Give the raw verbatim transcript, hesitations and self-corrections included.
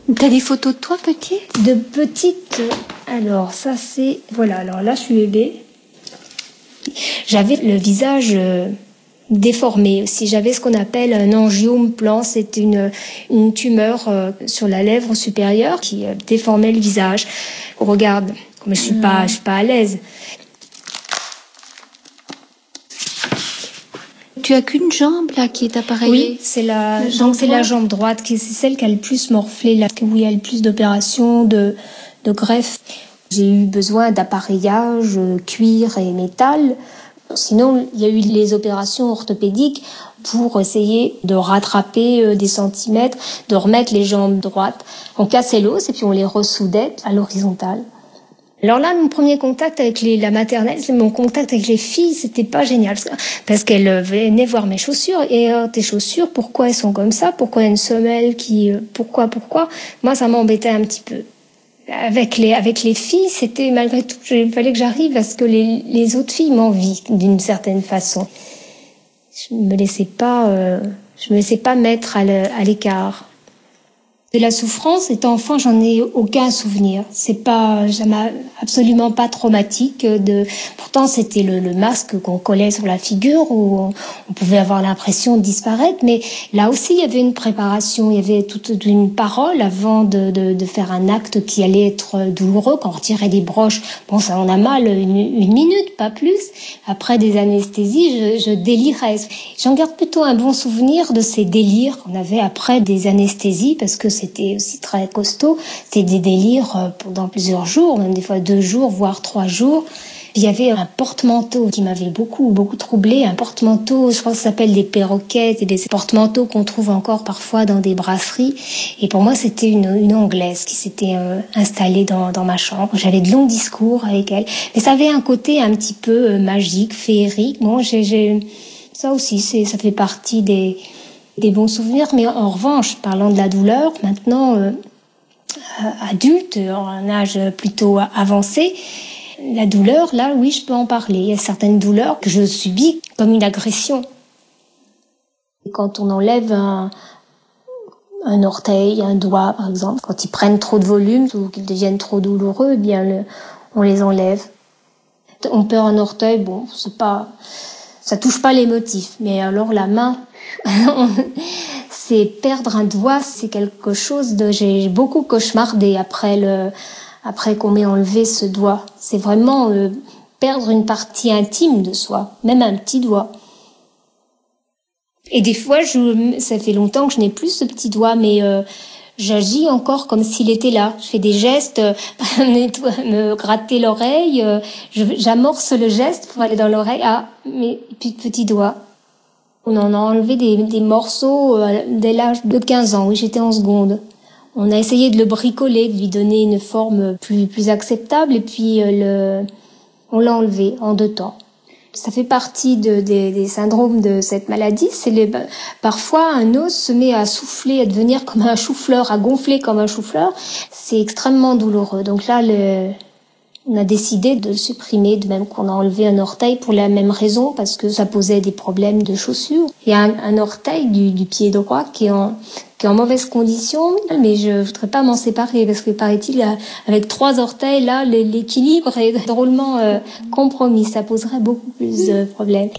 T'as des photos de toi petite? De petite, alors ça c'est... Voilà, alors là je suis bébé. J'avais le visage euh, déformé aussi. J'avais ce qu'on appelle un angiome plan. C'est une, une tumeur euh, sur la lèvre supérieure qui euh, déformait le visage. Regarde, mais je suis mmh. pas, je suis pas à l'aise. Tu as qu'une jambe là qui est appareillée? Oui, c'est la, la donc c'est la jambe droite qui c'est celle qui a le plus morflé, là, où il y a le plus d'opérations, de, de greffes. J'ai eu besoin d'appareillage, cuir et métal. Sinon, il y a eu les opérations orthopédiques pour essayer de rattraper des centimètres, de remettre les jambes droites. On cassait l'os et puis on les ressoudait à l'horizontale. Alors là, mon premier contact avec les, la maternelle, mon contact avec les filles, c'était pas génial. Parce qu'elles venaient voir mes chaussures. Et euh, tes chaussures, pourquoi elles sont comme ça? Pourquoi il y a une semelle qui... Euh, pourquoi, pourquoi? Moi, ça m'embêtait un petit peu. Avec les, avec les filles, c'était malgré tout, il fallait que j'arrive à ce que les, les autres filles m'envient d'une certaine façon. Je me laissais pas, euh, je me laissais pas mettre à l'écart. De la souffrance, étant enfant, j'en ai aucun souvenir. C'est pas, ça m'a absolument pas traumatique. De, pourtant, c'était le, le masque qu'on collait sur la figure où on, on pouvait avoir l'impression de disparaître. Mais là aussi, il y avait une préparation. Il y avait toute une parole avant de, de, de faire un acte qui allait être douloureux. Quand on retirait des broches, bon, ça en a mal une, une minute, pas plus. Après des anesthésies, je, je délirais. J'en garde plutôt un bon souvenir de ces délires qu'on avait après des anesthésies, parce que c'était aussi très costaud. C'était des délires pendant plusieurs jours, même des fois deux jours, voire trois jours. Il y avait un porte-manteau qui m'avait beaucoup, beaucoup troublé. Un porte-manteau, je crois que ça s'appelle des perroquets, et des porte-manteaux qu'on trouve encore parfois dans des brasseries. Et pour moi, c'était une, une Anglaise qui s'était euh, installée dans, dans ma chambre. J'avais de longs discours avec elle. Mais ça avait un côté un petit peu euh, magique, féerique. Bon, j'ai, j'ai... ça aussi, c'est, ça fait partie des... des bons souvenirs, mais en revanche, parlant de la douleur, maintenant euh, adulte, en un âge plutôt avancé, la douleur, là, oui, je peux en parler. Il y a certaines douleurs que je subis comme une agression. Quand on enlève un, un orteil, un doigt, par exemple, quand ils prennent trop de volume ou qu'ils deviennent trop douloureux, eh bien, le, on les enlève. On perd un orteil, bon, c'est pas, ça touche pas les motifs, mais alors la main, c'est perdre un doigt, c'est quelque chose de... J'ai beaucoup cauchemardé après, le, après qu'on m'ait enlevé ce doigt. C'est vraiment euh, perdre une partie intime de soi, même un petit doigt. Et des fois, je, ça fait longtemps que je n'ai plus ce petit doigt, mais euh, j'agis encore comme s'il était là. Je fais des gestes, euh, me gratter l'oreille, euh, je, j'amorce le geste pour aller dans l'oreille. Ah, mais plus de petit doigt. On en a enlevé des, des morceaux euh, dès l'âge de quinze ans, oui, j'étais en seconde. On a essayé de le bricoler, de lui donner une forme plus, plus acceptable, et puis euh, le, on l'a enlevé en deux temps. Ça fait partie de, des, des syndromes de cette maladie. C'est les, parfois, un os se met à souffler, à devenir comme un chou-fleur, à gonfler comme un chou-fleur. C'est extrêmement douloureux. Donc là, le... on a décidé de le supprimer, de même qu'on a enlevé un orteil pour la même raison, parce que ça posait des problèmes de chaussures. Il y a un, un orteil du, du pied droit qui est, en, qui est en mauvaise condition, mais je voudrais pas m'en séparer, parce que paraît-il, avec trois orteils, là, l'équilibre est drôlement euh, compromis. Ça poserait beaucoup plus de problèmes.